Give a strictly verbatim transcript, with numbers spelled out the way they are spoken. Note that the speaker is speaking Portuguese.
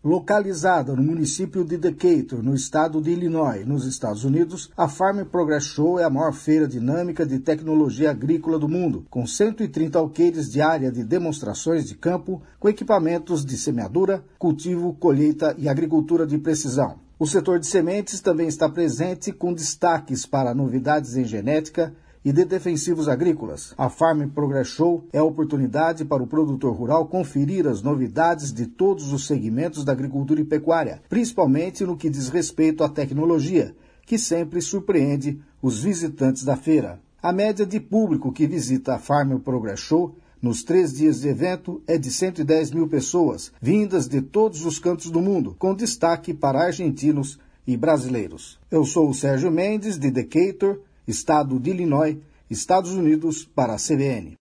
Localizada no município de Decatur, no estado de Illinois, nos Estados Unidos, a Farm Progress Show é a maior feira dinâmica de tecnologia agrícola do mundo, com cento e trinta alqueires de área de demonstrações de campo, com equipamentos de semeadura, cultivo, colheita e agricultura de precisão. O setor de sementes também está presente, com destaques para novidades em genética e de defensivos agrícolas. A Farm Progress Show é a oportunidade para o produtor rural conferir as novidades de todos os segmentos da agricultura e pecuária, principalmente no que diz respeito à tecnologia, que sempre surpreende os visitantes da feira. A média de público que visita a Farm Progress Show nos três dias de evento é de cento e dez mil pessoas, vindas de todos os cantos do mundo, com destaque para argentinos e brasileiros. Eu sou o Sérgio Mendes, de Decatur, estado de Illinois, Estados Unidos, para a C B N.